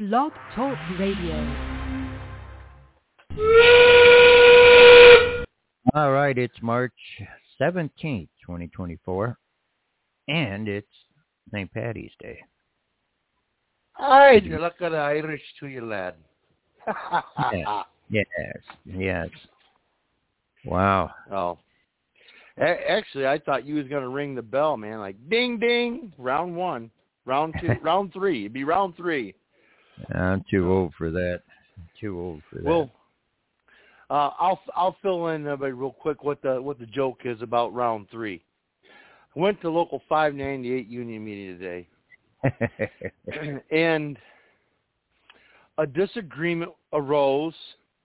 Blog Talk Radio. All right, it's March 17th, 2024, and it's St. Paddy's Day. Ay, nila ka na Irish to you, lad. Yes. Wow. Oh. Actually, I thought you was going to ring the bell, man. Like, ding, ding, round one, round two, round three. It'd be round three. I'm too old for that. Well, I'll fill in real quick what the joke is about round three. I went to local 598 union meeting today, and a disagreement arose,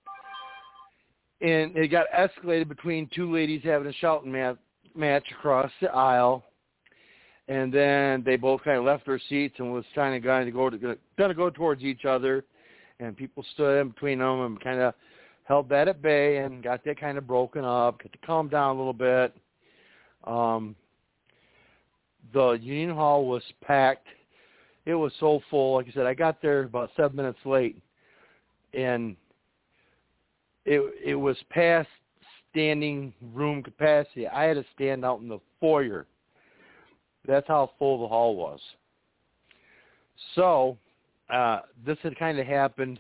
and it got escalated between two ladies having a shouting match across the aisle, and then they both kind of left their seats and was trying to go towards each other, and people stood in between them and kind of held that at bay and got that kind of broken up, got to calm down a little bit. The union hall was packed. It was so full. Like I said, I got there about 7 minutes late, and it was past standing room capacity. I had to stand out in the foyer. That's how full the hall was. So this had kind of happened.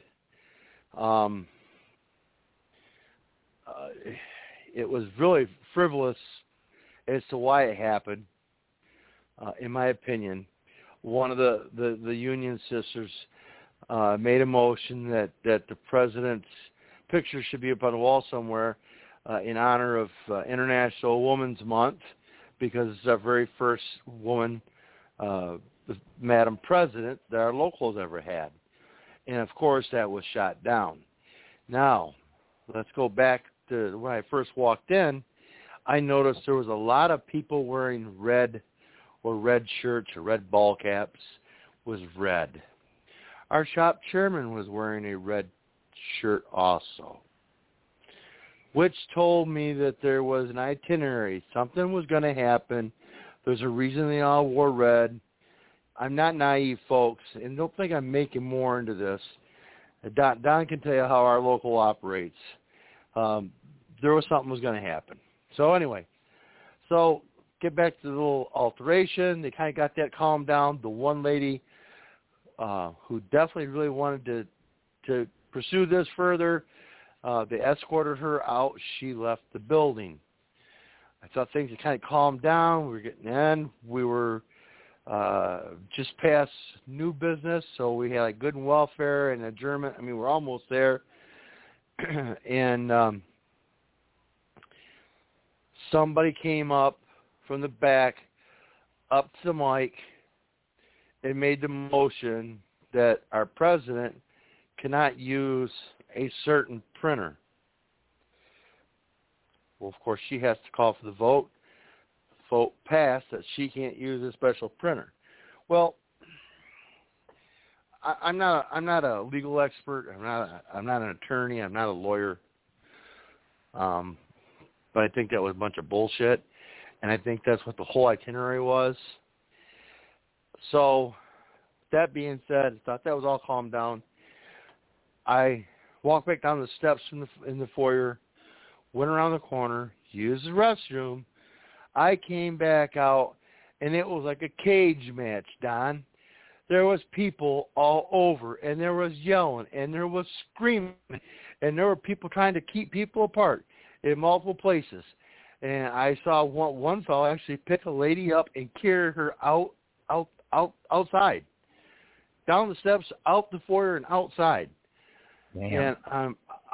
It was really frivolous as to why it happened, in my opinion. One of the union sisters made a motion that the president's picture should be up on the wall somewhere in honor of International Women's Month, because it's our very first woman, Madam President, that our local has ever had. And, of course, that was shot down. Now, let's go back to when I first walked in. I noticed there was a lot of people wearing red shirts or red ball caps. Was red. Our shop chairman was wearing a red shirt also, which told me that there was an itinerary. Something was going to happen. There's a reason they all wore red. I'm not naive, folks, and don't think I'm making more into this. Don can tell you how our local operates. There was something was going to happen. So anyway, get back to the little alteration. They kind of got that calmed down. The one lady who definitely really wanted to pursue this further, they escorted her out. She left the building. I thought things had kind of calmed down. We were getting in. We were just past new business, so we had like good and welfare and adjournment. I mean, we're almost there. And somebody came up from the back up to the mic and made the motion that our president cannot use a certain printer. Well, of course, she has to call for the vote. Vote passed that she can't use a special printer. Well, I'm not a legal expert. I'm not an attorney. I'm not a lawyer. But I think that was a bunch of bullshit, and I think that's what the whole itinerary was. So, that being said, I thought that was all calmed down. I walked back down the steps in the foyer, went around the corner, used the restroom. I came back out, and it was like a cage match, Don. There was people all over, and there was yelling, and there was screaming, and there were people trying to keep people apart in multiple places. And I saw one fellow actually pick a lady up and carry her outside, down the steps, out the foyer, and outside. Damn. And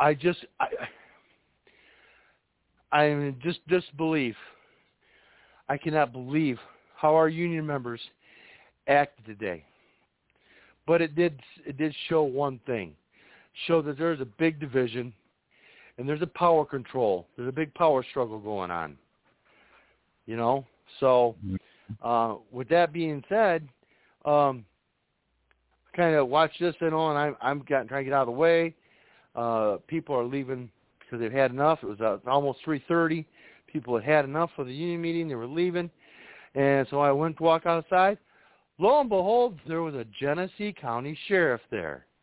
I'm in just disbelief. I cannot believe how our union members acted today. But it did show one thing. Show that there's a big division and there's a power control. There's a big power struggle going on. You know? So with that being said, kind of watch this and I'm trying to get out of the way. People are leaving because they've had enough. It was almost 3:30. People had enough of the union meeting. They were leaving. And so I went to walk outside. Lo and behold, there was a Genesee County sheriff there.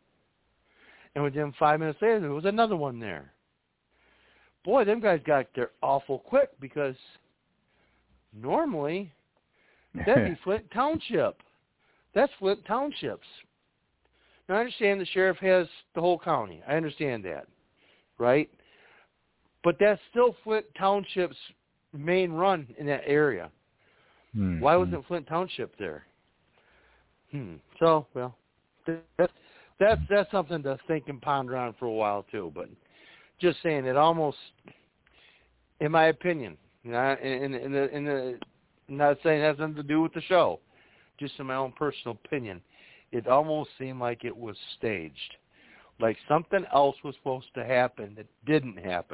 And within 5 minutes later, there was another one there. Boy, them guys got there awful quick because normally that'd be Flint Township. That's Flint Townships. Now, I understand the sheriff has the whole county. I understand that, right? But that's still Flint Township's main run in that area. Mm-hmm. Why wasn't Flint Township there? So, well, that's something to think and ponder on for a while too. But just saying, it almost, in my opinion, not saying it has nothing to do with the show, just in my own personal opinion, it almost seemed like it was staged, like something else was supposed to happen that didn't happen.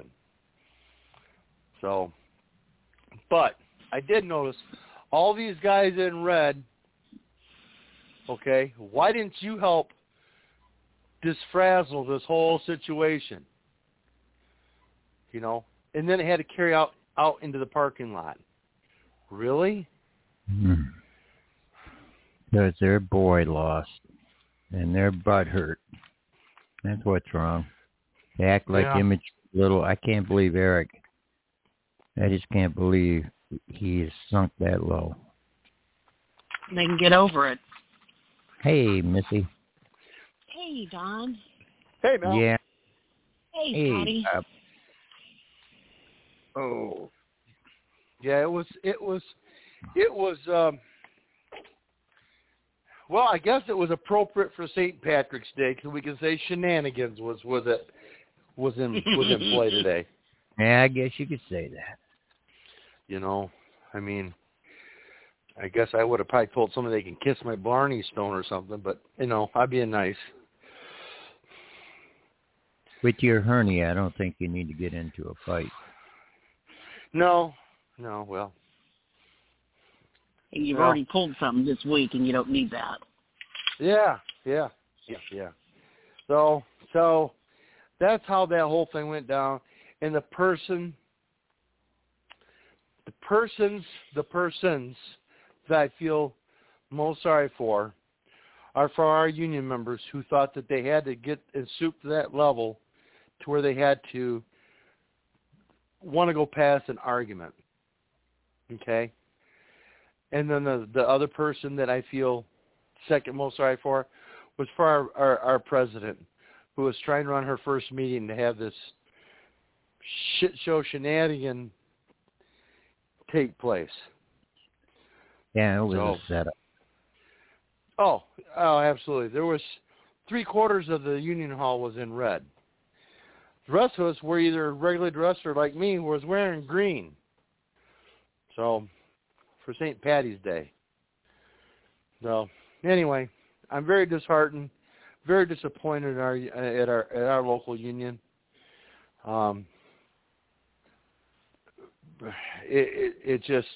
So, but I did notice all these guys in red. Okay, why didn't you help disfrazzle this whole situation? You know, and then it had to carry out into the parking lot. Really? Because their boy lost, and their butt hurt. That's what's wrong. They act like image little. I can't believe Eric. I just can't believe he's sunk that low. They can get over it. Hey, Missy. Hey, Don. Hey, Mel. Yeah. Hey, Scotty. Oh. Yeah, it was. Well, I guess it was appropriate for St. Patrick's Day because we can say shenanigans was in play today. Yeah, I guess you could say that. You know, I mean, I guess I would have probably told somebody they can kiss my Blarney Stone or something, but, you know, I'd be nice. With your hernia, I don't think you need to get into a fight. No, well. You've already pulled something this week, and you don't need that. Yeah. So that's how that whole thing went down. And the persons that I feel most sorry for are for our union members who thought that they had to get and stoop to that level to where they had to want to go past an argument. Okay? And then the other person that I feel second most sorry for was for our president, who was trying to run her first meeting to have this shit show shenanigan take place. Yeah, it was a setup. Oh, absolutely. There was 3/4 of the union hall was in red. The rest of us were either regularly dressed or, like me, was wearing green. So, for St. Patty's Day. So, anyway, I'm very disheartened, very disappointed at our local union. It just,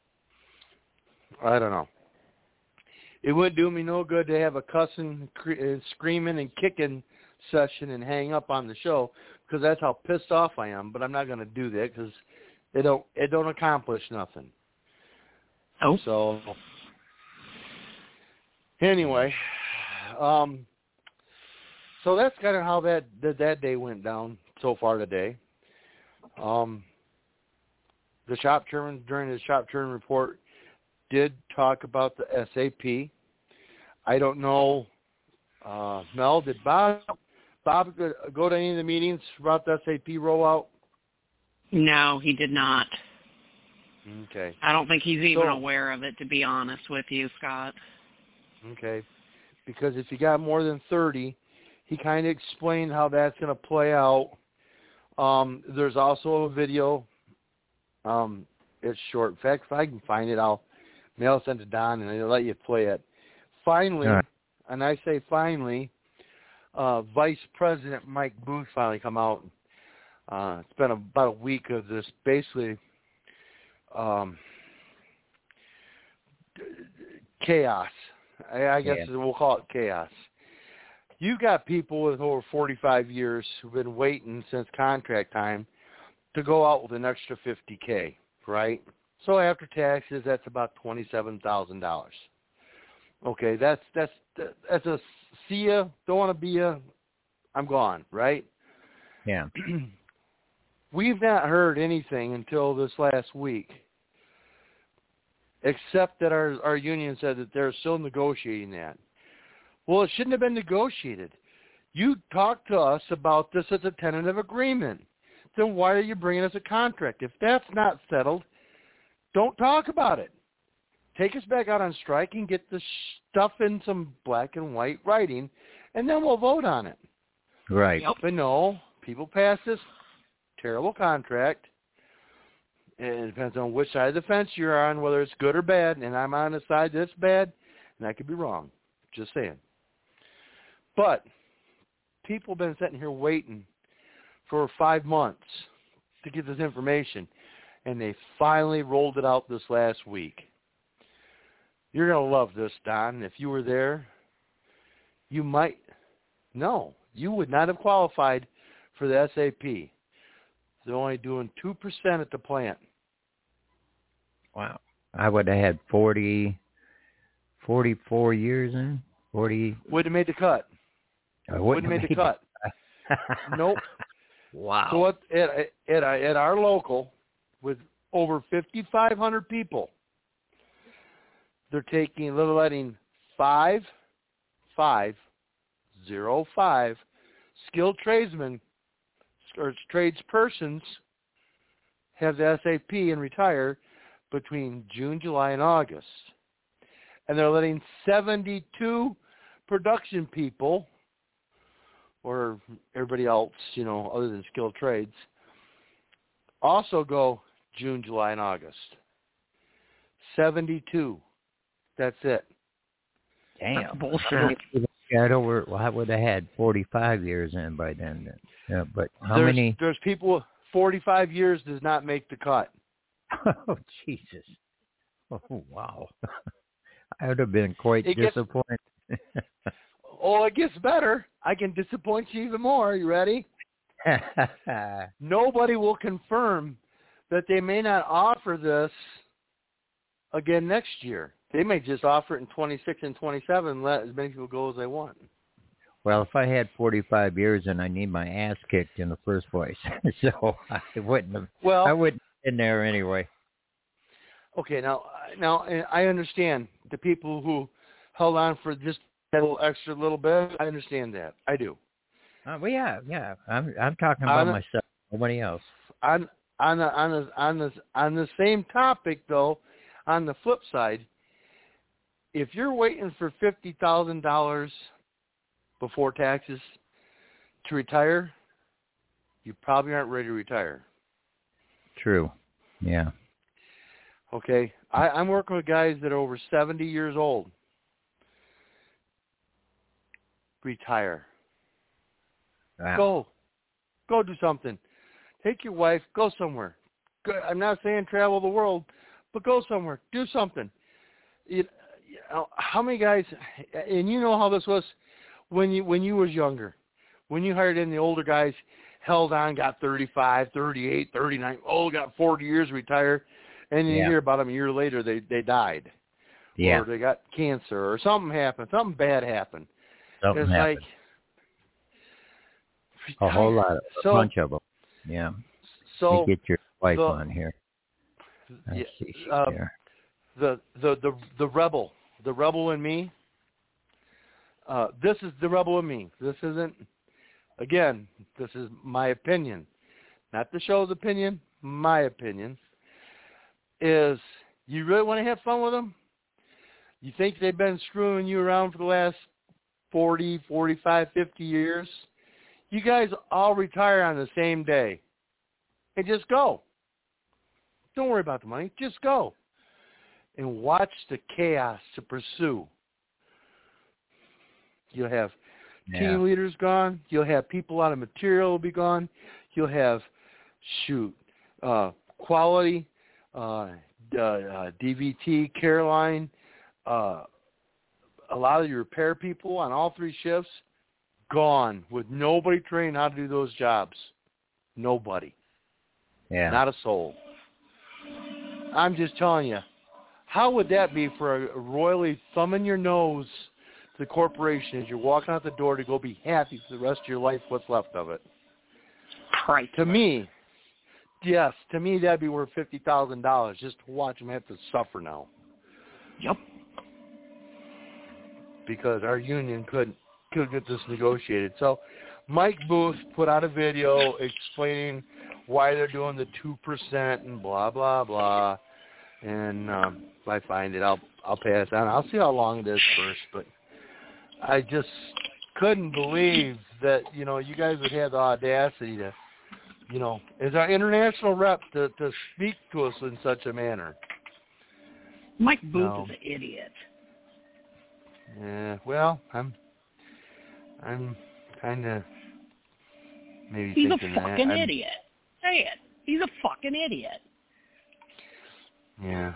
I don't know. It wouldn't do me no good to have a cussing, screaming, and kicking session and hang up on the show, because that's how pissed off I am. But I'm not going to do that because it don't accomplish nothing. Oh. So anyway, so that's kind of how that day went down so far today. The shop chairman during his shop chairman report did talk about the SAP. I don't know, Mel, did Bob go to any of the meetings about the SAP rollout? No, he did not. Okay. I don't think he's even aware of it, to be honest with you, Scott. Okay. Because if you got more than 30, he kind of explained how that's going to play out. There's also a video. It's short. In fact, if I can find it, I'll send it to Don and I'll let you play it. Finally, and I say finally, Vice President Mike Booth finally come out. It's been about a week of this basically chaos. I guess we'll call it chaos. You got people with over 45 years who've been waiting since contract time to go out with an extra $50K, right? So after taxes, that's about $27,000. Okay, that's a see ya, don't want to be a I'm gone, right? Yeah. We've not heard anything until this last week, except that our union said that they're still negotiating that. Well, it shouldn't have been negotiated. You talked to us about this as a tentative agreement. Then why are you bringing us a contract? If that's not settled, don't talk about it. Take us back out on strike and get the stuff in some black and white writing, and then we'll vote on it. Right. Yep. But no, people pass this terrible contract. And it depends on which side of the fence you're on, whether it's good or bad, and I'm on the side that's bad, and I could be wrong. Just saying. But people have been sitting here waiting for 5 months to get this information, and they finally rolled it out this last week. You're going to love this, Don. If you were there, you might – no, you would not have qualified for the SAP. They're only doing 2% at the plant. Wow. I would have had 44 years in. 40. Wouldn't have made the cut. I Wouldn't have made the cut. Nope. Wow. So at our local, with over 5,500 people, they're letting 5 skilled tradesmen or tradespersons have the SAP and retire between June, July, and August. And they're letting 72 production people, or everybody else, other than skilled trades, also go June, July, and August. 72. That's it. Damn. That's bullshit. I would have had 45 years in by then. Yeah, but many? There's people, 45 years does not make the cut. Oh, Jesus. Oh, wow. I would have been quite disappointed. It gets better. I can disappoint you even more. You ready? Nobody will confirm that they may not offer this again next year. They may just offer it in 26 and 27 and let as many people go as they want. Well, if I had 45 years and I need my ass kicked in the first place, so I wouldn't have. Well, I wouldn't have been there anyway. Okay, now I understand the people who held on for just a little extra little bit. I understand that. I do. Well, yeah. I'm talking about myself. Nobody else. On the same topic, though, on the flip side, if you're waiting for $50,000 before taxes to retire, you probably aren't ready to retire. True. Yeah. Okay, I'm working with guys that are over 70 years old. Retire. Wow. Go do something. Take your wife, go somewhere. I'm not saying travel the world, but go somewhere. Do something. How many guys, and you know how this was when you was younger. When you hired in, the older guys held on, got 35, 38, 39, got 40 years, retired. And you hear about them a year later, they died. Yeah. Or they got cancer or something happened. Something bad happened. Something happened. Like, a whole lot. A bunch of them. Yeah. So you get your wife on here. I see she's there. The rebel in me. This is the rebel in me. This isn't, again, this is my opinion. Not the show's opinion, my opinion. Is you really want to have fun with them? You think they've been screwing you around for the last 40, 45, 50 years? You guys all retire on the same day. And just go. Don't worry about the money. Just go. And watch the chaos to pursue. You'll have team leaders gone. You'll have people out of material will be gone. You'll have, quality, DVT, Caroline, a lot of your repair people on all three shifts, gone with nobody trained how to do those jobs. Nobody. Yeah. Not a soul. I'm just telling you, how would that be for a royally thumbing your nose the corporation as you're walking out the door to go be happy for the rest of your life, what's left of it. Right. To me, yes, that'd be worth $50,000 just to watch them have to suffer now. Yep. Because our union couldn't get this negotiated. So Mike Booth put out a video explaining why they're doing the 2% and blah, blah, blah. And if I find it, I'll pass on. I'll see how long it is first. But I just couldn't believe that, you guys would have the audacity to, as our international rep, to speak to us in such a manner. Mike Booth is an idiot. Yeah, well, I'm kind of maybe He's thinking a fucking that. idiot. Say it. He's a fucking idiot. Yeah,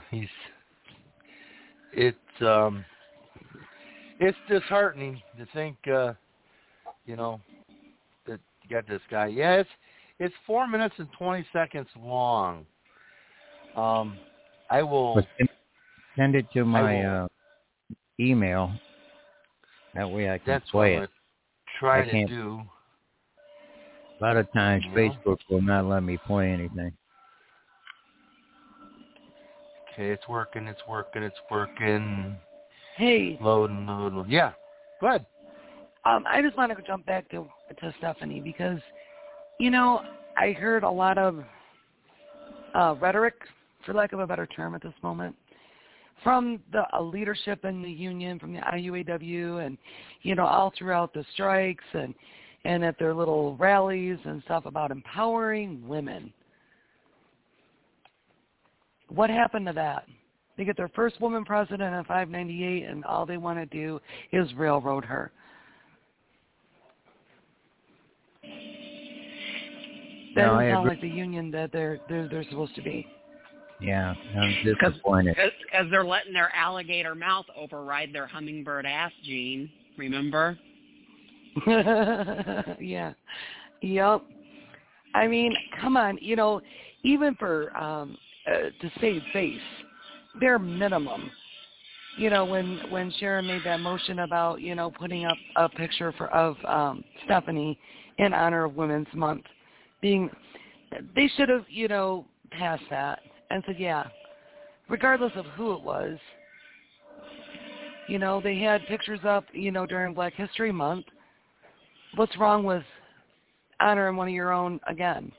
it's disheartening to think, that you got this guy. Yeah, it's 4 minutes and 20 seconds long. I will send it to my email. That way I can play it. Try to do. A lot of times Facebook will not let me play anything. Okay, it's working. Hey. Loading. Yeah, go ahead. I just want to jump back to Stephanie because, I heard a lot of rhetoric, for lack of a better term at this moment, from the leadership in the union, from the IUAW, and, all throughout the strikes and at their little rallies and stuff about empowering women. What happened to that? They get their first woman president in 598, and all they want to do is railroad her. That doesn't sound like the union that they're supposed to be. Yeah, I'm disappointed. Because they're letting their alligator mouth override their hummingbird ass gene, remember? Yeah. Yep. I mean, come on, even for to save face, bare minimum. When Sharon made that motion about, putting up a picture of Stephanie in honor of Women's Month, they should have, passed that and said, yeah, regardless of who it was, they had pictures up, during Black History Month. What's wrong with honoring one of your own again?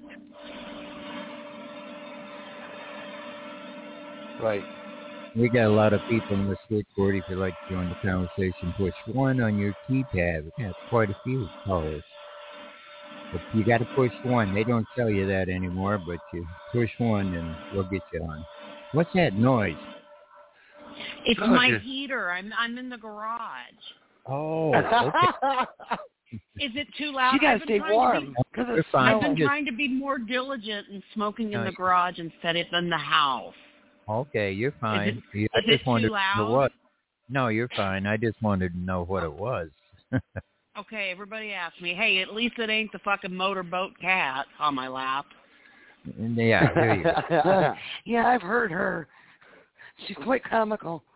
Right. We got a lot of people in the switchboard. If you'd like to join the conversation, push 1 on your keypad. We got quite a few callers. But you got to push 1. They don't tell you that anymore, but you push 1 and we'll get you on. What's that noise? It's my heater. I'm in the garage. Oh, okay. Is it too loud? You got to stay warm. I've been trying to be more diligent in smoking in the garage instead of in the house. Okay, you're fine. Is I just it wanted too to know loud? what. No, you're fine. I just wanted to know what it was. Okay, everybody asked me, hey, at least it ain't the fucking motorboat cat on my lap. Yeah, there you go. Yeah, I've heard her. She's quite comical.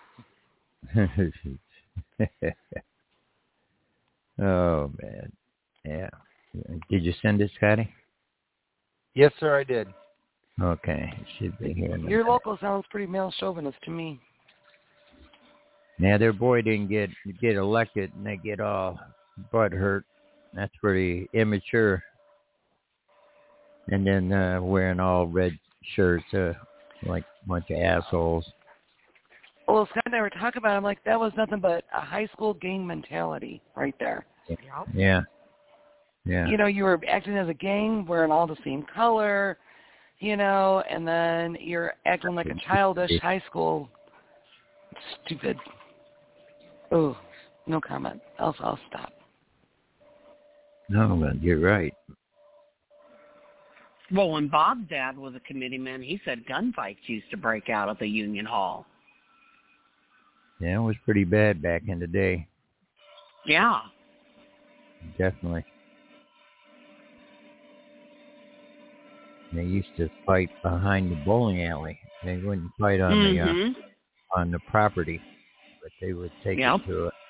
Oh, man. Yeah. Did you send it, Scotty? Yes, sir, I did. Okay. It should be here. Your local sounds pretty male chauvinist to me. Yeah, their boy didn't get elected, and they get all butt hurt. That's pretty immature. And then wearing all red shirts, like a bunch of assholes. Well, Scott and I were talking about it. I'm like, that was nothing but a high school gang mentality right there. Yeah. Yeah. You were acting as a gang, wearing all the same color, and then you're acting like a childish high school. Stupid. Oh, no comment. I'll stop. No, but you're right. Well, when Bob's dad was a committeeman, he said gunfights used to break out at the Union Hall. Yeah, it was pretty bad back in the day. Yeah. Definitely. They used to fight behind the bowling alley. They wouldn't fight on the property, but they would take it to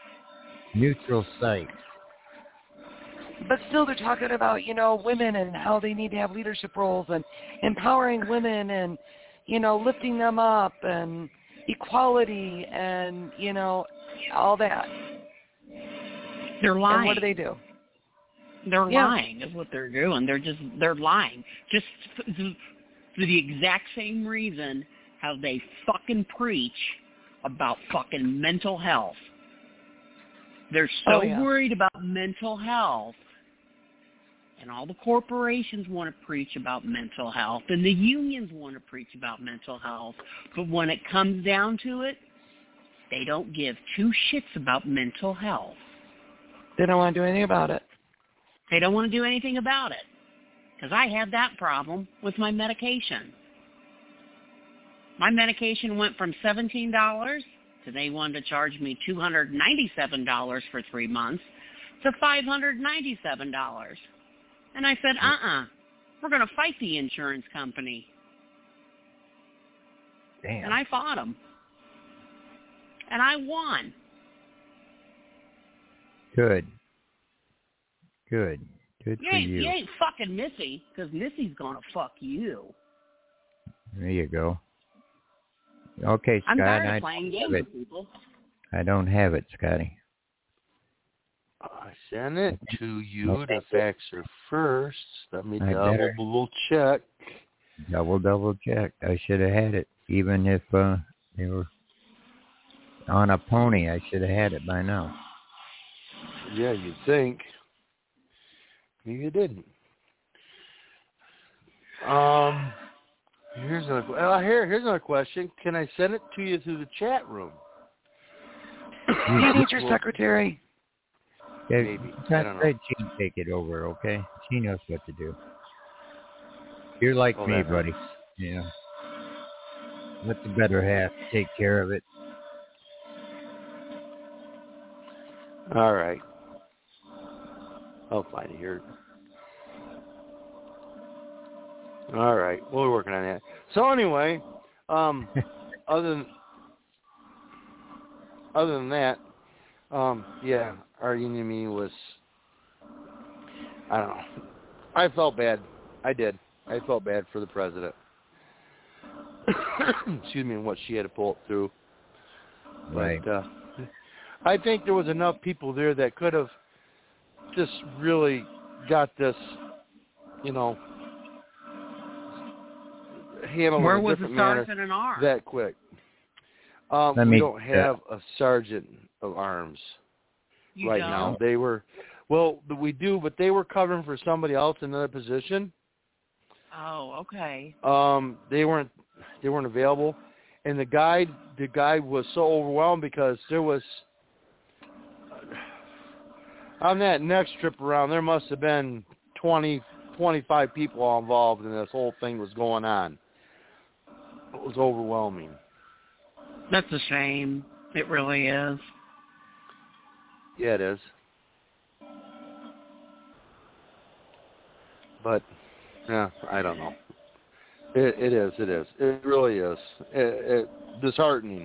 neutral site. But still, they're talking about, women and how they need to have leadership roles and empowering women and, lifting them up and equality and, all that. They're lying. And what do? They're lying is what they're doing. They're lying. Just for the exact same reason how they fucking preach about fucking mental health. They're so worried about mental health. And all the corporations want to preach about mental health, and the unions want to preach about mental health. But when it comes down to it, they don't give two shits about mental health. They don't want to do anything about it. They don't want to do anything about it. Because I had that problem with my medication. My medication went from $17 to they wanted to charge me $297 for 3 months to $597. And I said, we're going to fight the insurance company. Damn. And I fought them. And I won. Good for you. You ain't fucking Missy, because Missy's going to fuck you. There you go. Okay, Scott. I'm tired of playing games with people. I don't have it, Scotty. I sent it to you. Okay. The facts are first. Let me better. double check. Double check. I should have had it, even if they were on a pony. I should have had it by now. Yeah, you'd think. You didn't. Here's another question. Can I send it to you through the chat room? Do you need your secretary? Yeah, Maybe. I don't know. Let Jean take it over, okay? She knows what to do. You're like me, buddy. Yeah. Let the better half take care of it. All right. I'll find it here. All right. We're working on that. So anyway, other than that, yeah, our union meeting was, I don't know. I felt bad. I did. I felt bad for the president. Excuse me, and what she had to pull it through. Right. But I think there was enough people there that could have just really got this, handled Where in a was different the manner sergeant in arms? that quick. We don't have a sergeant of arms right now. They were, we do, but they were covering for somebody else in another position. Oh, okay. They weren't available, and the guy was so overwhelmed because there was on that next trip around there must have been 20, 25 people all involved, and this whole thing was going on. It was overwhelming. That's a shame. It really is. Yeah, it is. But, yeah, I don't know. It is. It really is. It disheartening.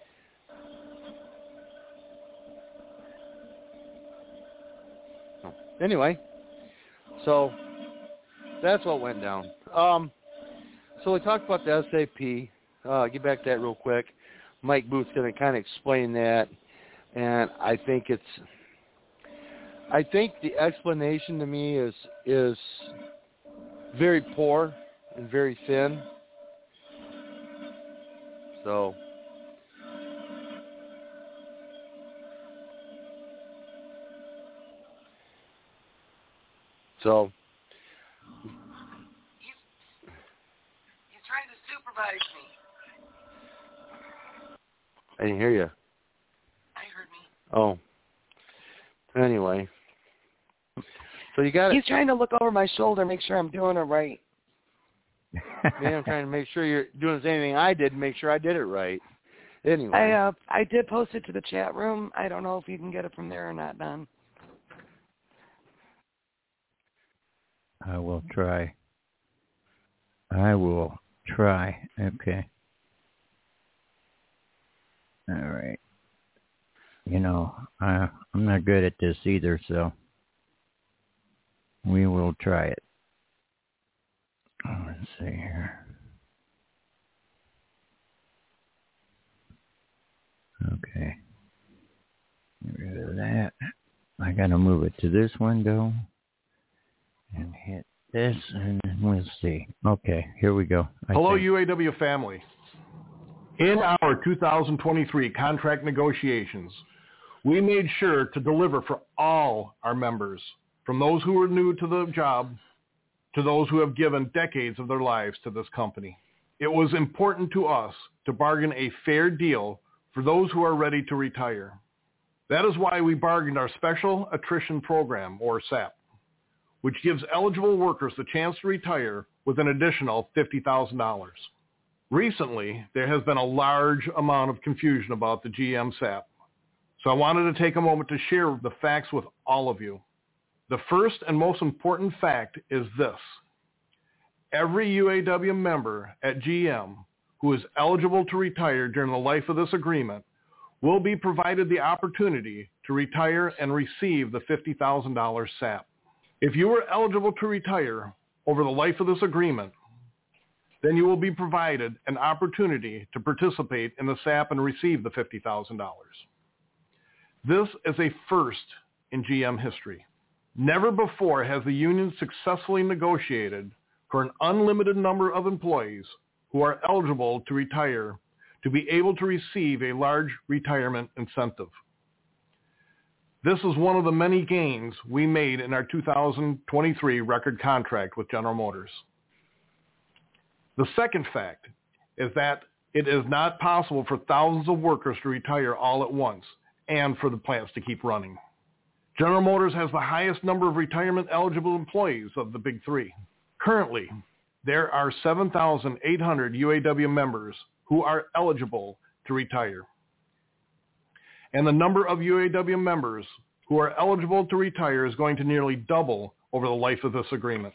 Anyway, so that's what went down. So we talked about the SAP. Get back to that real quick. Mike Booth's going to kind of explain that, and I think the explanation to me is very poor and very thin. So He's trying to supervise me. I didn't hear you. I heard me. Oh. Anyway. So you got it. He's trying to look over my shoulder, make sure I'm doing it right. Man, I'm trying to make sure you're doing the same thing I did, make sure I did it right. Anyway. I did post it to the chat room. I don't know if you can get it from there or not, Don. I will try. Okay. All right. I'm not good at this either, so we will try it. Let's see here. Okay. Get rid of that. I got to move it to this window and hit this, and we'll see. Okay, here we go. Hello, UAW family. In our 2023 contract negotiations, we made sure to deliver for all our members, from those who are new to the job to those who have given decades of their lives to this company. It was important to us to bargain a fair deal for those who are ready to retire. That is why we bargained our Special Attrition Program, or SAP, which gives eligible workers the chance to retire with an additional $50,000. Recently, there has been a large amount of confusion about the GM SAP, so I wanted to take a moment to share the facts with all of you. The first and most important fact is this. Every UAW member at GM who is eligible to retire during the life of this agreement will be provided the opportunity to retire and receive the $50,000 SAP. If you are eligible to retire over the life of this agreement, then you will be provided an opportunity to participate in the SAP and receive the $50,000. This is a first in GM history. Never before has the union successfully negotiated for an unlimited number of employees who are eligible to retire to be able to receive a large retirement incentive. This is one of the many gains we made in our 2023 record contract with General Motors. The second fact is that it is not possible for thousands of workers to retire all at once and for the plants to keep running. General Motors has the highest number of retirement-eligible employees of the big three. Currently, there are 7,800 UAW members who are eligible to retire. And the number of UAW members who are eligible to retire is going to nearly double over the life of this agreement.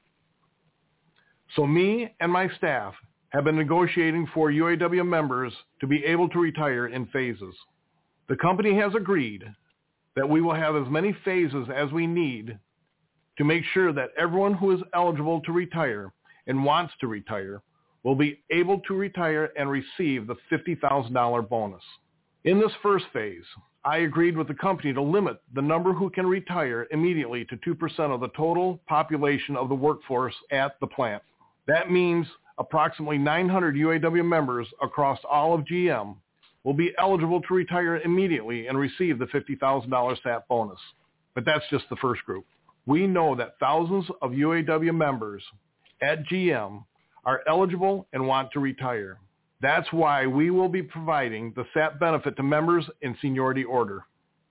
So me and my staff have been negotiating for UAW members to be able to retire in phases. The company has agreed that we will have as many phases as we need to make sure that everyone who is eligible to retire and wants to retire will be able to retire and receive the $50,000 bonus. In this first phase, I agreed with the company to limit the number who can retire immediately to 2% of the total population of the workforce at the plant. That means approximately 900 UAW members across all of GM will be eligible to retire immediately and receive the $50,000 SAP bonus. But that's just the first group. We know that thousands of UAW members at GM are eligible and want to retire. That's why we will be providing the SAP benefit to members in seniority order.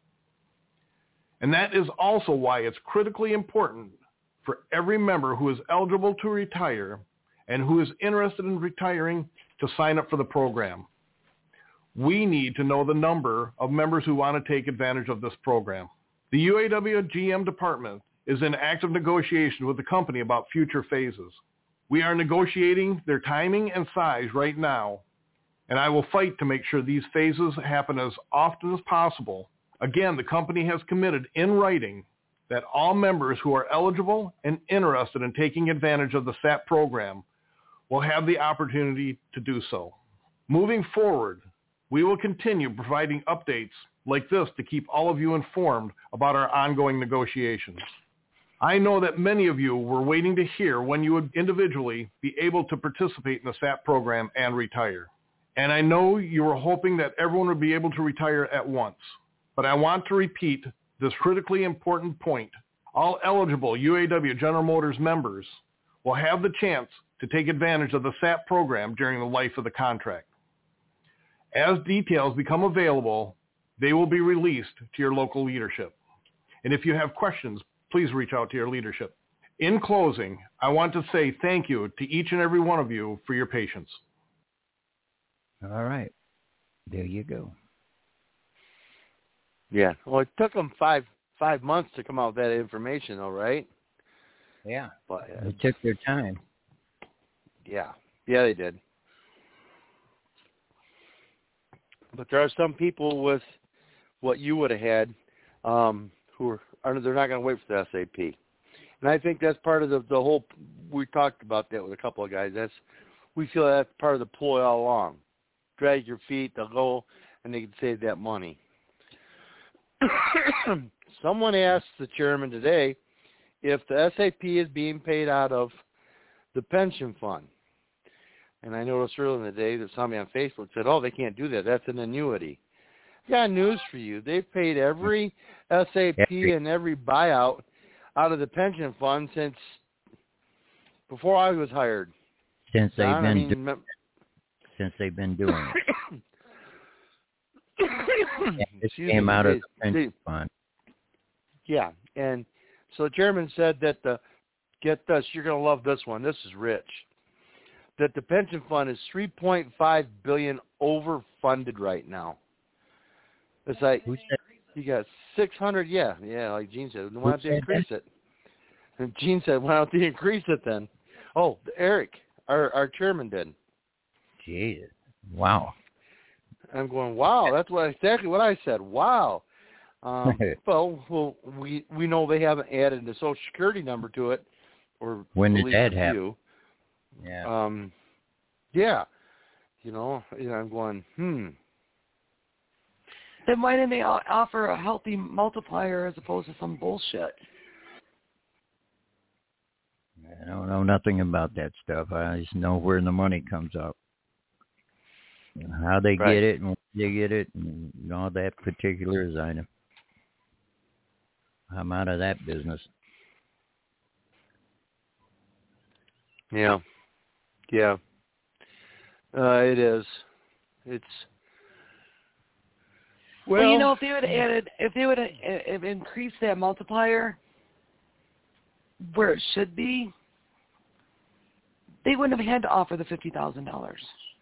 And that is also why it's critically important for every member who is eligible to retire and who is interested in retiring to sign up for the program. We need to know the number of members who want to take advantage of this program. The UAW GM department is in active negotiation with the company about future phases. We are negotiating their timing and size right now, and I will fight to make sure these phases happen as often as possible. Again, the company has committed in writing that all members who are eligible and interested in taking advantage of the SAP program will have the opportunity to do so. Moving forward, we will continue providing updates like this to keep all of you informed about our ongoing negotiations. I know that many of you were waiting to hear when you would individually be able to participate in the SAP program and retire. And I know you were hoping that everyone would be able to retire at once. But I want to repeat this critically important point. All eligible UAW General Motors members will have the chance to take advantage of the SAP program during the life of the contract. As details become available, they will be released to your local leadership. And if you have questions, please reach out to your leadership. In closing, I want to say thank you to each and every one of you for your patience. All right. There you go. Yeah. Well, it took them five months to come out with that information, though, right? Yeah. But they took their time. Yeah. Yeah, they did. But there are some people with what you would have had, they're not going to wait for the SAP. And I think that's part of the whole, we talked about that with a couple of guys. We feel that's part of the ploy all along. Drag your feet, they'll go, and they can save that money. Someone asked the chairman today if the SAP is being paid out of the pension fund. And I noticed earlier in the day that somebody on Facebook said, oh, they can't do that. That's an annuity. I got news for you. They've paid every SAP and every buyout out of the pension fund since before I was hired. Since they've been doing it. It came out of the pension fund. Yeah, and so the chairman said that get this, you're going to love this one. This is rich. That the pension fund is $3.5 billion overfunded right now. It's like you got 600. Yeah, like Gene said, why don't they increase it? And Gene said, why don't they increase it then? Oh, Eric, our chairman did. Jesus, wow. I'm going, wow. That's exactly what I said. Wow. Well, we know they haven't added the Social Security number to it, or when did that happen? Yeah. Yeah. I'm going, Then why didn't they offer a healthy multiplier as opposed to some bullshit? I don't know nothing about that stuff. I just know where the money comes up. How they get it and when they get it and all that particulars, I know. I'm out of that business. Yeah. Yeah. It is. It's well, if they would have increased that multiplier where it should be, they wouldn't have had to offer the $50,000.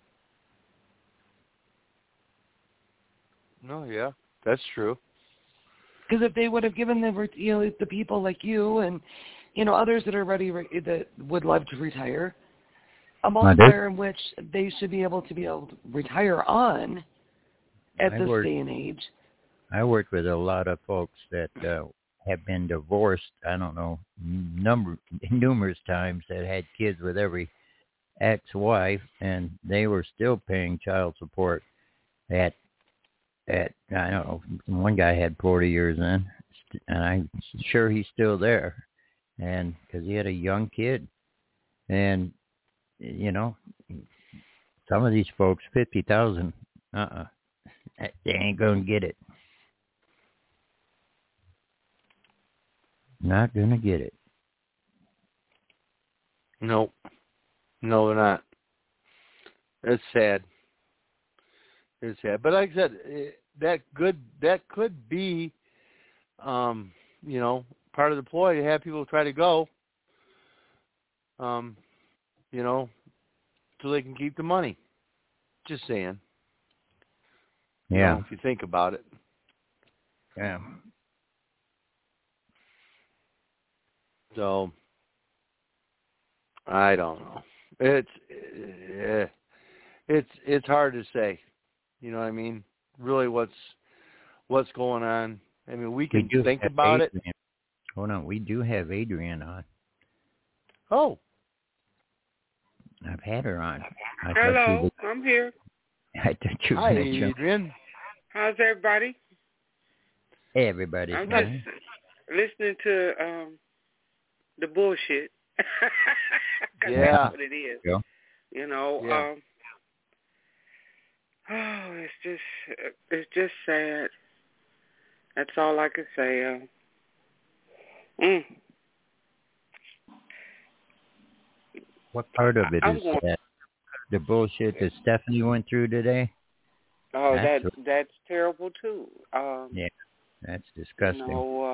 No, yeah, that's true. Because if they would have given the people like you and others that are ready that would love to retire a multiplier in which they should be able to retire on at this day and age. I worked with a lot of folks that have been divorced. I don't know numerous times that had kids with every ex-wife, and they were still paying child support at I don't know, one guy had 40 years in, and I'm sure he's still there, and because he had a young kid, and some of these folks, 50,000, they ain't gonna get it. Not gonna get it. No, they're not. It's sad. It's sad, but like I said, that could be, part of the ploy to have people try to go, so they can keep the money. Just saying. Yeah. If you think about it. Yeah. So, I don't know. It's hard to say. You know what I mean? Really, what's going on? I mean, we can think about it. Hold on, we do have Adrienne on. Oh, I've had her on. Hello, I'm here. I thought you were hi, Adrienne. How's everybody? Everybody's I'm fine. just listening to the bullshit. Yeah, that's what it is. Yeah. Yeah. It's just sad. That's all I can say. What part of it is that? The bullshit that Stephanie went through today? Oh, that's terrible too. Yeah, that's disgusting.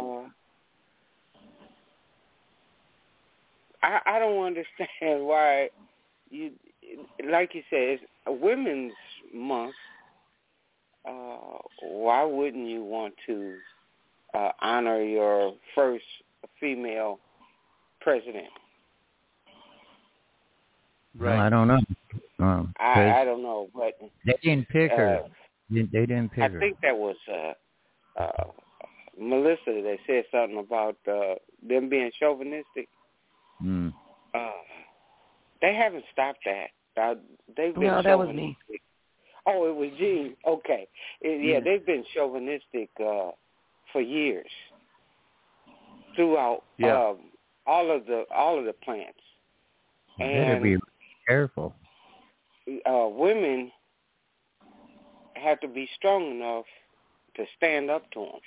I don't understand why you, like you said, it's a women's month. Why wouldn't you want to honor your first female president? Right. Well, I don't know. I don't know, but they didn't pick her. They didn't pick her. I think that was Melissa that said something about them being chauvinistic. They haven't stopped that. They've been that was me. Oh, it was Gene. Okay. They've been chauvinistic for years throughout all of the plants. You better be careful. Women have to be strong enough to stand up to them.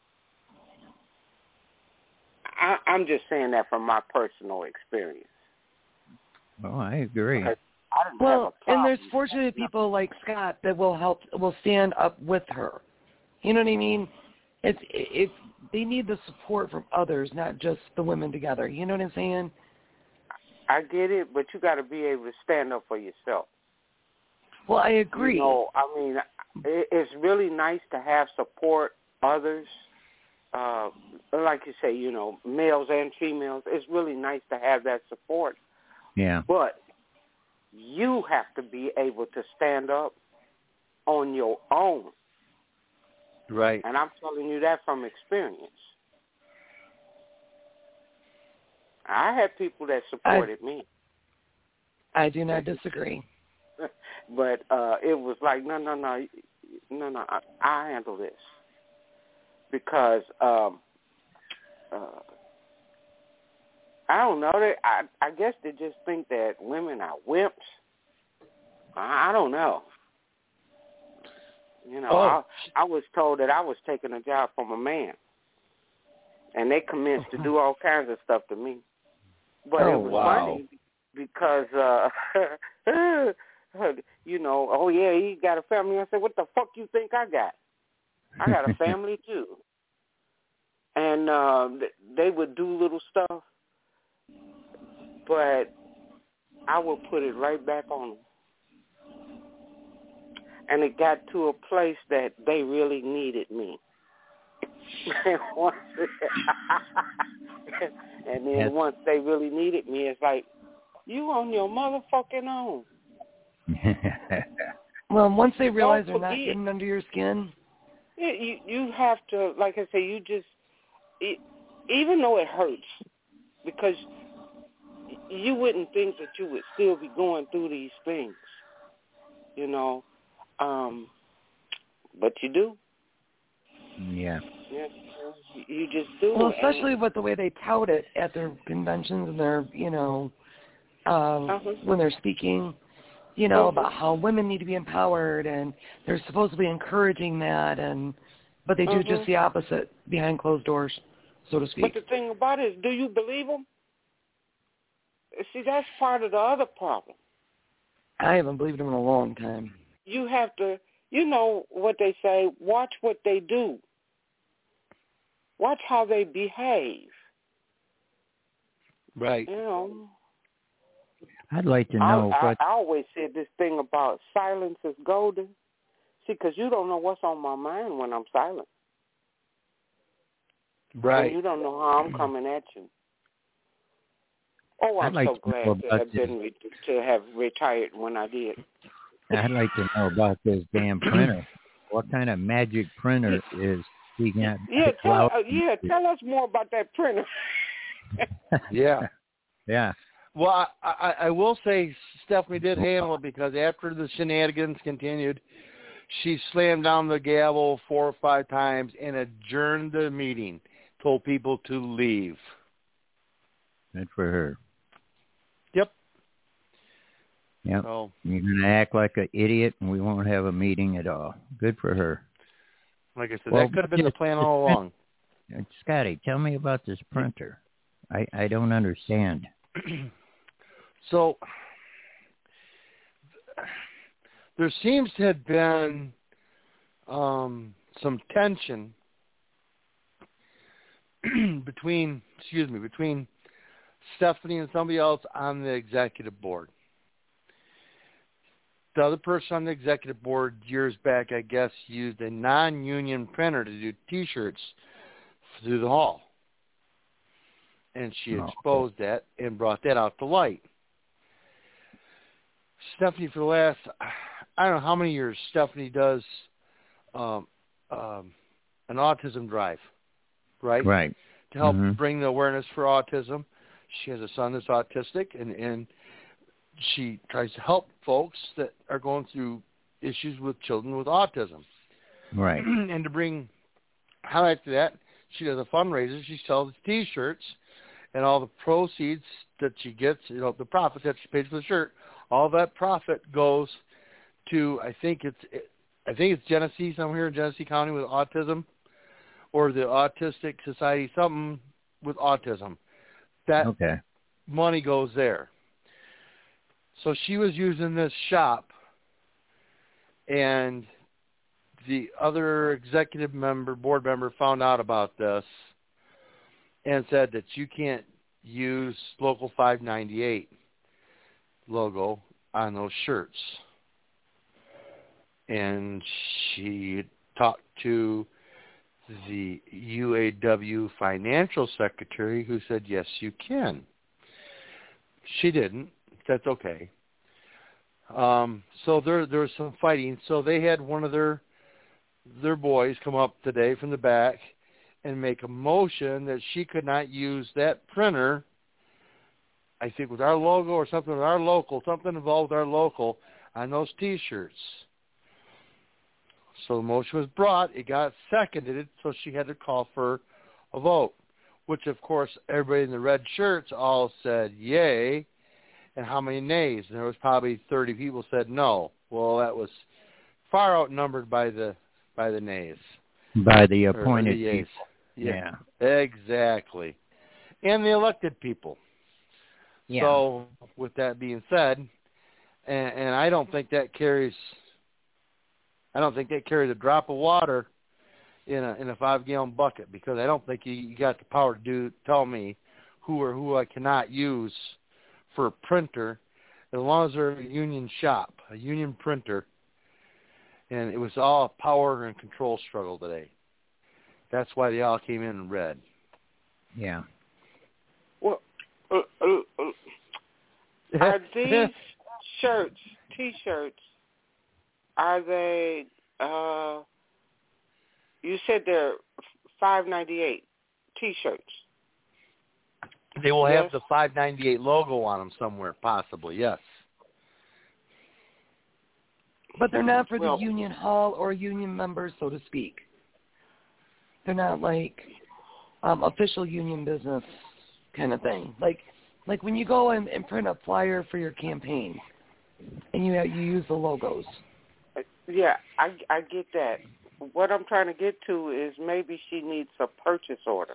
I'm just saying that from my personal experience. Oh, I agree. Well, and there's fortunate people like Scott that will stand up with her. You know what I mean? It's they need the support from others, not just the women together. You know what I'm saying? I get it, but you got to be able to stand up for yourself. Well, I agree. You know, I mean, it's really nice to have support others. Like you say, you know, males and females. It's really nice to have that support. Yeah. But you have to be able to stand up on your own. Right. And I'm telling you that from experience. I had people that supported me. I do not disagree. But it was like, no, I handle this. Because I don't know. I guess they just think that women are wimps. I don't know. You know, I was told that I was taking a job from a man, and they commenced to do all kinds of stuff to me. But it was funny because, you know, oh yeah, he got a family. I said, what the fuck you think I got? I got a family too. And they would do little stuff, but I would put it right back on them. And it got to a place that they really needed me. And then once they really needed me, it's like, you on your motherfucking own. Well, once they realize they're not getting under your skin. You have to, like I say, you just, even though it hurts, because you wouldn't think that you would still be going through these things, you know, but you do. Yeah. Yeah, you just do. Well, especially with the way they tout it at their conventions and their, you know, when they're speaking, you know, about how women need to be empowered and they're supposed to be encouraging that, but they do just the opposite behind closed doors, so to speak. But the thing about it is, do you believe them? See, that's part of the other problem. I haven't believed them in a long time. You have to, you know what they say, watch what they do. Watch how they behave. Right. You know. I'd like to know I always said this thing about silence is golden. See, because you don't know what's on my mind when I'm silent. Right. And you don't know how I'm coming at you. Oh, I'm so glad to have retired when I did. I'd like to know about this damn printer. What kind of magic printer is he got? Tell us more about that printer. Yeah. Yeah. Well, I will say Stephanie did handle it because after the shenanigans continued, she slammed down the gavel 4 or 5 times and adjourned the meeting, told people to leave. Good for her. Yep. Yep. So, you're going to act like an idiot and we won't have a meeting at all. Good for her. Like I said, that could have been the plan all along. Scotty, tell me about this printer. I don't understand. So, there seems to have been some tension between Stephanie and somebody else on the executive board. The other person on the executive board years back, I guess, used a non-union printer to do T-shirts through the hall. And she exposed that and brought that out to light. Stephanie, for the last, I don't know how many years Stephanie does an autism drive, right? Right. To help bring the awareness for autism. She has a son that's autistic, and she tries to help folks that are going through issues with children with autism. Right. And to bring highlight to that, she does a fundraiser. She sells T-shirts, and all the proceeds that she gets, the profit that she pays for the shirt, all that profit goes to I think it's Genesee, somewhere in Genesee County with autism, or the Autistic Society, something with autism. That money goes there. So she was using this shop, and the other executive board member found out about this and said that you can't use Local 598 logo on those shirts. And she talked to the UAW financial secretary, who said, yes, you can. She didn't. That's okay. So there was some fighting. So they had one of their boys come up today from the back and make a motion that she could not use that printer, I think with our logo or something with our local, something involved with our local, on those T-shirts. So the motion was brought, it got seconded, so she had to call for a vote, which of course everybody in the red shirts all said yay, and how many nays? And there was probably 30 people said no. Well, that was far outnumbered by the nays. By the appointed people. Yeah, exactly. And the elected people. Yeah. So with that being said, and I don't think that carries a drop of water in a 5-gallon bucket, because I don't think you got the power to tell me who I cannot use for a printer, as long as they're a union shop, a union printer. And it was all a power and control struggle today. That's why they all came in red. Yeah. Well, are these shirts, T-shirts, are they, you said they're $5.98 T-shirts? They will have the 598 logo on them somewhere, possibly, yes. But they're not for the union hall or union members, so to speak. They're not like official union business kind of thing. Like when you go and print a flyer for your campaign, and you use the logos. Yeah, I get that. What I'm trying to get to is maybe she needs a purchase order.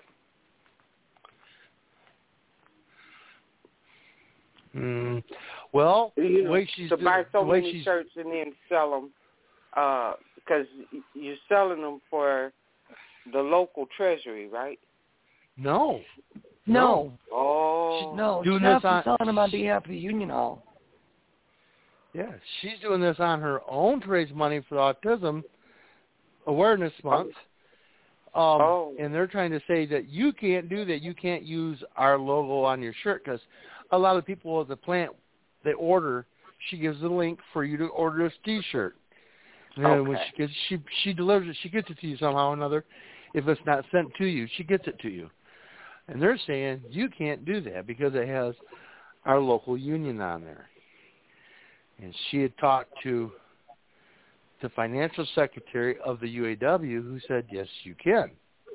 Well, you the way she's to buy so the way many she's, shirts and then sell them, because you're selling them for the local treasury, right? No. Oh. No, doing she's this selling them on behalf of the union hall. Yeah, she's doing this on her own to raise money for Autism Awareness Month. And they're trying to say that you can't do that. You can't use our logo on your shirt, because a lot of people at the plant, they order, she gives the link for you to order this T-shirt. And then when she delivers it, she gets it to you somehow or another. If it's not sent to you, she gets it to you. And they're saying you can't do that because it has our local union on there. And she had talked to the financial secretary of the UAW, who said, yes, you can.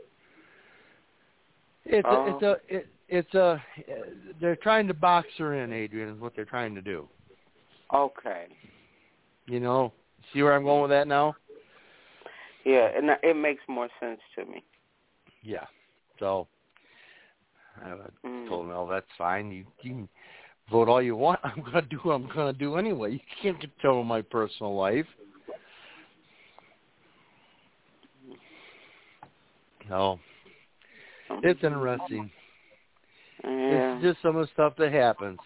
They're trying to box her in, Adrian, is what they're trying to do. Okay. You know, see where I'm going with that now? Yeah, and it makes more sense to me. Yeah. So I told them, no, that's fine. You can vote all you want. I'm going to do what I'm going to do anyway. You can't control my personal life. No. It's interesting. Yeah. It's just some of the stuff that happens.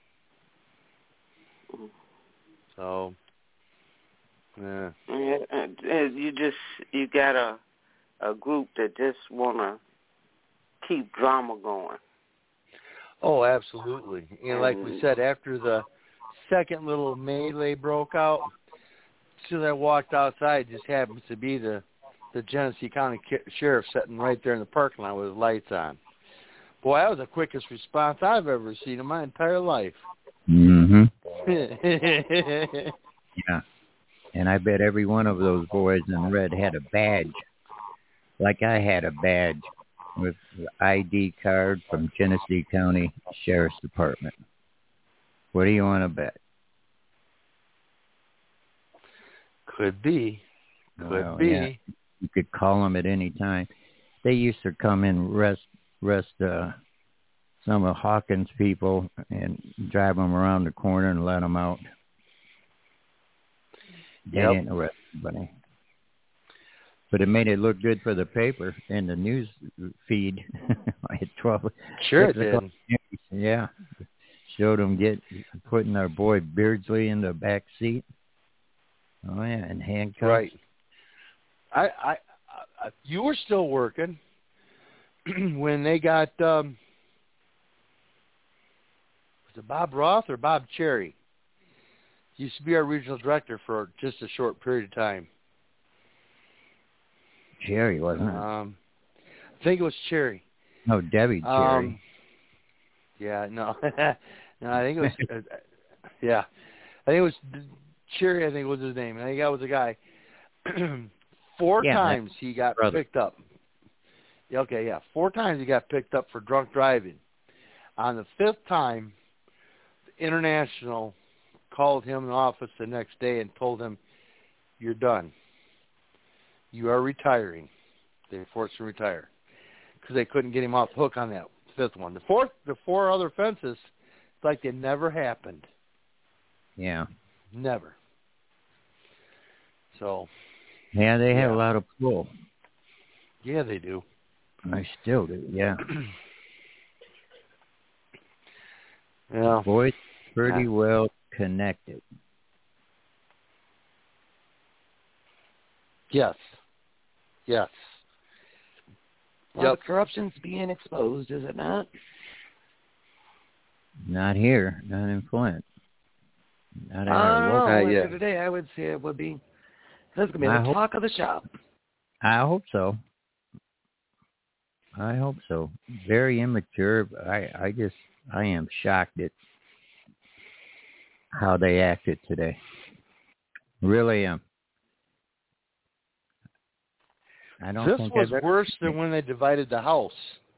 So, yeah. You got a group that just want to keep drama going. Oh, absolutely. And like we said, after the second little melee broke out, as soon as I walked outside, just happens to be the the Genesee County Sheriff sitting right there in the parking lot with his lights on. Boy, that was the quickest response I've ever seen in my entire life. Mm-hmm. Yeah. And I bet every one of those boys in red had a badge. Like I had a badge with the ID card from Genesee County Sheriff's Department. What do you want to bet? Could be. Could be. Yeah. You could call them at any time. They used to come in, rest some of Hawkins' people and drive them around the corner and let them out. They didn't arrest anybody. But it made it look good for the paper and the news feed at 12. Sure it did. Yeah. Showed them putting our boy Beardsley in the back seat. Oh, yeah, and handcuffs. Right. I you were still working when they got, was it Bob Roth or Bob Cherry? He used to be our regional director for just a short period of time. Cherry, wasn't it? I think it was Cherry. No, Debbie Cherry. Yeah, no. No, I think it was, yeah. I think it was Cherry, I think was his name. I think that was the guy. Four times he got picked up. Okay, yeah. 4 times he got picked up for drunk driving. On the 5th time, the International called him in the office the next day and told him, "You're done. You are retiring." They forced him to retire because they couldn't get him off the hook on that 5th one. The 4 other offenses, it's like they never happened. Yeah. Never. So. Yeah, they have a lot of pull. Yeah, they do. I still do, yeah. Yeah. Boys pretty well connected. Yes. Yes. Well, the corruption's being exposed, is it not? Not here. Not in Flint. Not in our local today, I would say it would be. That's going to be the talk of the shop. I hope so. I hope so. Very immature. I am shocked at how they acted today. Really am. I don't think this was worse than when they divided the house.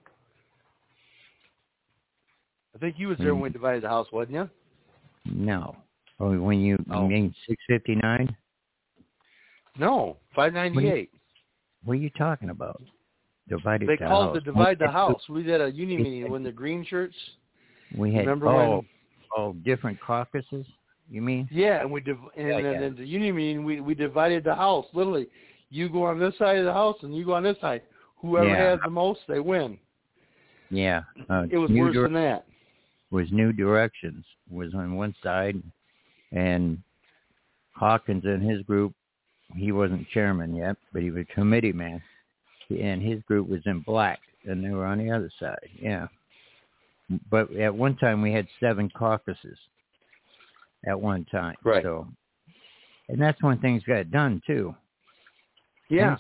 I think you was there when we divided the house, wasn't you? No. Oh, when you mean 659? No, 598. What are you talking about? Divided they the called house. to divide the house. We did a union meeting when the green shirts. We had remember different caucuses. You mean? Yeah, and then the union meeting we divided the house. Literally, you go on this side of the house and you go on this side. Whoever has the most, they win. Yeah, it was worse than that. Was New Directions was on one side, and Hawkins and his group. He wasn't chairman yet, but he was committee man. And his group was in black, and they were on the other side, yeah. But at one time, we had 7 caucuses at one time. Right. So, and that's when things got done, too. Yeah.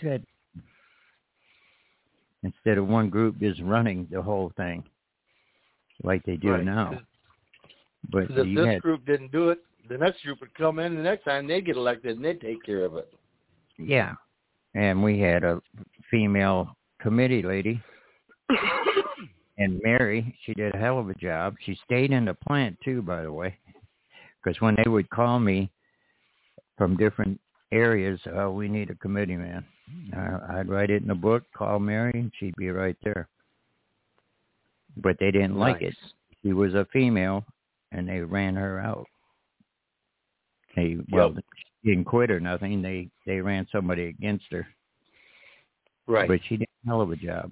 Instead of one group just running the whole thing like they do now. But if this group didn't do it, the next group would come in the next time they'd get elected, and they'd take care of it. Yeah. And we had a female committee lady, and Mary, she did a hell of a job. She stayed in the plant, too, by the way, because when they would call me from different areas, we need a committee man. I'd write it in a book, call Mary, and she'd be right there. But they didn't like it. She was a female, and they ran her out. She didn't quit or nothing. They ran somebody against her. Right. But she did a hell of a job.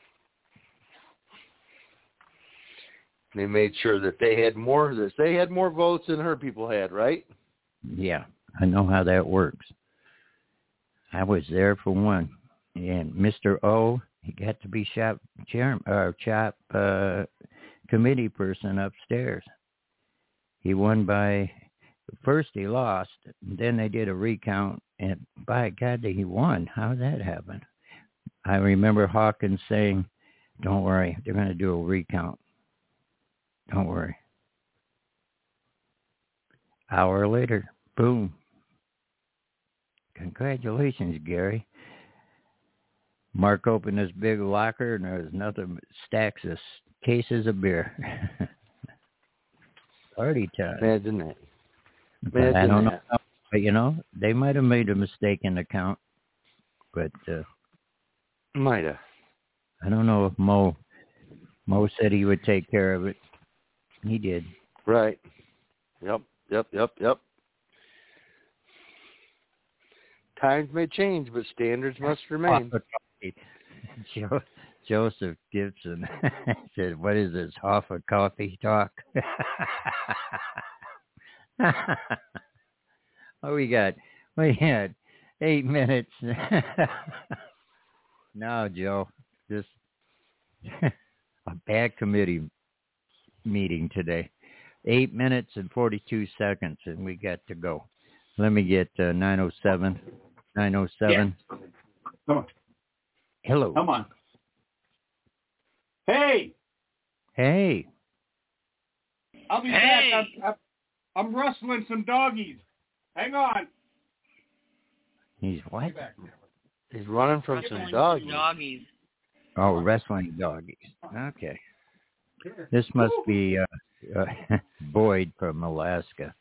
They made sure that they had more votes than her people had, right? Yeah, I know how that works. I was there for one. And Mr. O, he got to be shop committee person upstairs. He won by, first he lost, then they did a recount, And by God, he won. How did that happen? I remember Hawkins saying, don't worry, they're going to do a recount. Don't worry. Hour later, boom. Congratulations, Gary. Mark opened his big locker, and there was nothing but stacks of cases of beer. Party time. Imagine that. I don't know. But, they might have made a mistake in the count. But might have. I don't know if Mo said he would take care of it. He did. Right. Yep. Times may change, but standards must remain. Joseph Gibson said, what is this, half a coffee talk? We had 8 minutes. No, Joe, just a bad committee meeting today. 8 minutes and 42 seconds, and we got to go. Let me get 907. 907. Yeah. Come on. Hello. Come on. Hey. I'll be back. I'm wrestling some doggies. Hang on. He's what? He's running from some doggies. Oh, wrestling doggies. Okay. This must be Boyd from Alaska.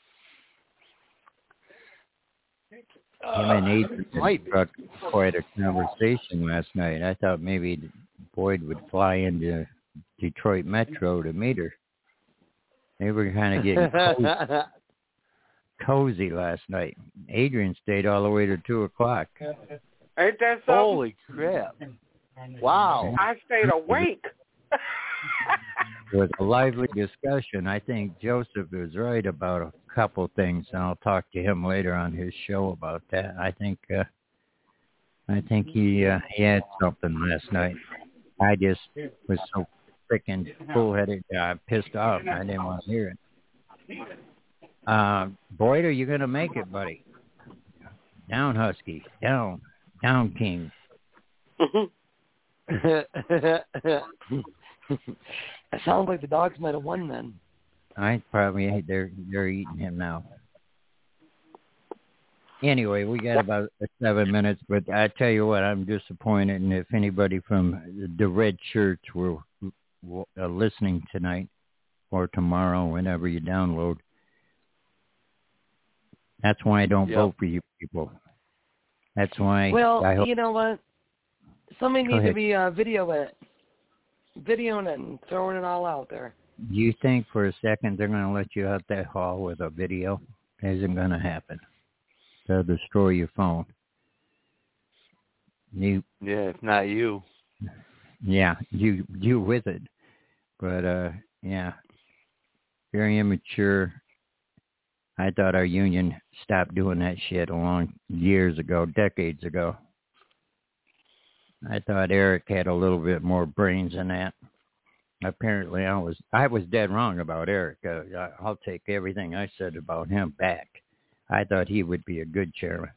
Him and Adrian struck quite a conversation last night. I thought maybe Boyd would fly into Detroit Metro to meet her. They were kind of getting cozy last night. Adrian stayed all the way to 2 o'clock. Ain't that something? Holy crap. Wow. I stayed awake. It was a lively discussion. I think Joseph is right about a couple things, and I'll talk to him later on his show about that. I think he had something last night. I just was so freaking bullheaded, pissed off. I didn't want to hear it. Boyd, are you going to make it, buddy? Down, Husky. Down, King. It sounds like the dogs might have won then. I probably they're eating him now. Anyway, we got about 7 minutes, but I tell you what, I'm disappointed. And if anybody from the Red Church were listening tonight or tomorrow, whenever you download, that's why I don't vote for you people. That's why. Well, you know what? Somebody needs to be videoing it and throwing it all out there. Do you think for a second they're going to let you out that hall with a video? It isn't going to happen. They'll destroy your phone. Yeah, if not you. Yeah, you with it. But, yeah, very immature. I thought our union stopped doing that shit decades ago. I thought Eric had a little bit more brains than that. Apparently, I was dead wrong about Eric. I'll take everything I said about him back. I thought he would be a good chairman.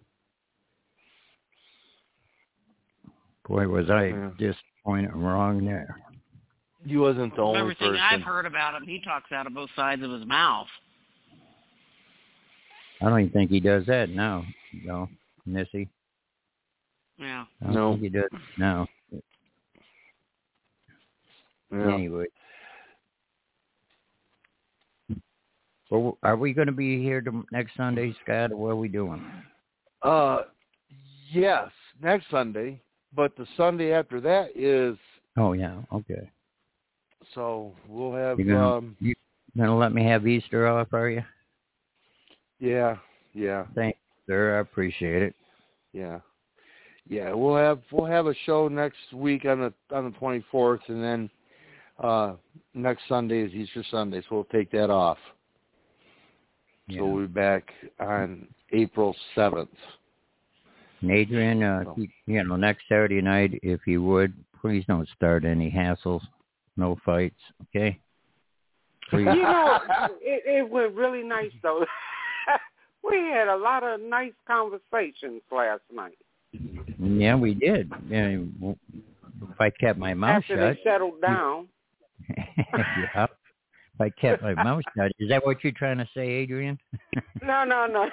Boy, was I disappointed and wrong there. You wasn't the only Everything person. I've heard about him, he talks out of both sides of his mouth. I don't even think he does that now, Missy. Yeah. I don't think he does now. Yeah. Anyway. Well, are we going to be here next Sunday, Scott, or what are we doing? Yes, next Sunday, but the Sunday after that is... Oh, yeah, okay. So we'll have... You going to let me have Easter off, are you? Yeah. Thanks, sir. I appreciate it. Yeah, we'll have a show next week on the 24th, and then next Sunday is Easter Sunday, so we'll take that off. Yeah. So we'll be back on April 7th. And Adrian, next Saturday night, if you would, please don't start any hassles, no fights, okay? Please. It went really nice though. We had a lot of nice conversations last night. Yeah, we did. And if I kept my mouth After shut. they settled down. Yeah. If I kept my mouth shut. Is that what you're trying to say, Adrian? No.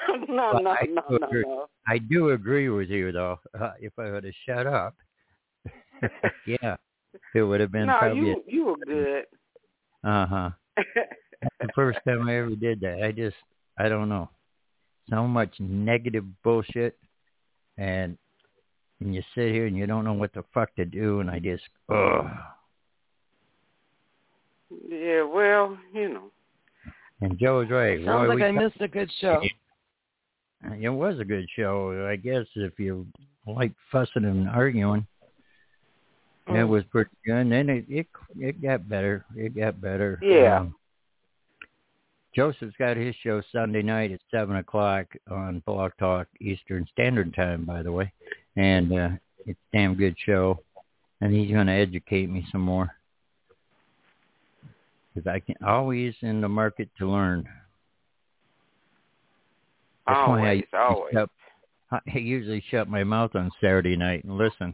I do agree with you, though. If I would have shut up, yeah, it would have been probably... No, you were good. Uh-huh. That's the first time I ever did that. I don't know. So much negative bullshit, and you sit here and you don't know what the fuck to do, and I just, ugh. Yeah, well, you know. And Joe's right. Sounds like I missed a good show. It was a good show. I guess if you like fussing and arguing, it was pretty good. And then it got better. It got better. Yeah. Joseph's got his show Sunday night at 7 o'clock on Blog Talk Eastern Standard Time, by the way. And it's a damn good show. And he's going to educate me some more. Because I can always in the market to learn. That's always. I usually shut my mouth on Saturday night and listen.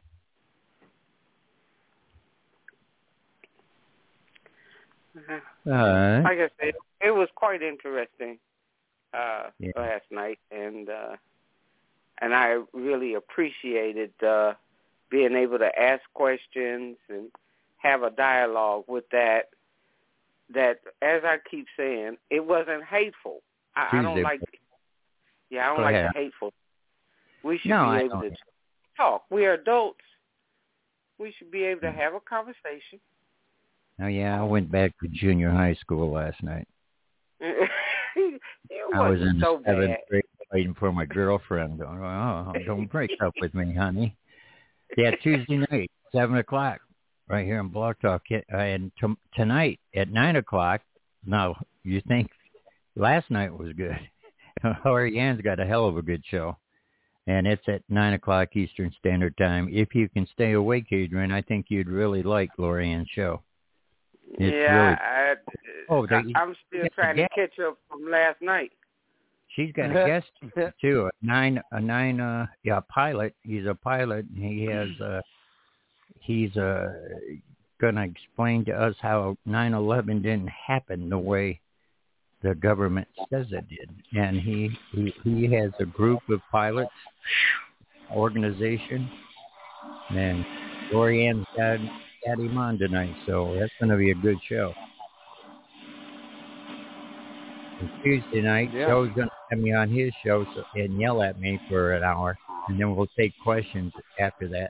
Like I said, it was quite interesting last night, and I really appreciated being able to ask questions and have a dialogue with that. That, as I keep saying, it wasn't hateful. I don't like. Yeah, I don't like the hateful. We should be able to talk. We are adults. We should be able to have a conversation. Oh, yeah, I went back to junior high school last night. I was in the 7th grade waiting for my girlfriend. Going, oh, don't break up with me, honey. Yeah, Tuesday night, 7 o'clock, right here in Blog Talk. And tonight at 9 o'clock, now, you think last night was good. Lorianne's got a hell of a good show. And it's at 9 o'clock Eastern Standard Time. If you can stay awake, Adrian, I think you'd really like Lorianne's show. It's really... I'm still trying to catch up from last night. She's got a guest too, a pilot. He's a pilot. And he's going to explain to us how 9/11 didn't happen the way the government says it did. And he has a group of pilots, organization, and Lorianne's got him on tonight, so that's going to be a good show. And Tuesday night, Joe's going to have me on his show and yell at me for an hour, and then we'll take questions after that.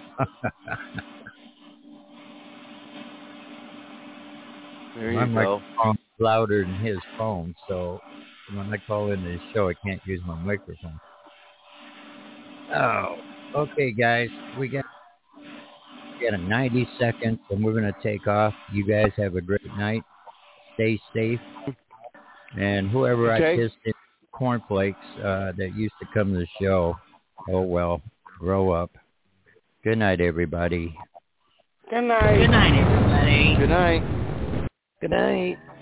There you I'm go. like louder than his phone, so when I call into his show, I can't use my microphone. Oh, okay, guys, we got a 90 seconds, and we're going to take off. You guys have a great night. Stay safe. And whoever I kissed in cornflakes that used to come to the show, oh, well, grow up. Good night, everybody. Good night. Good night, everybody. Good night. Good night.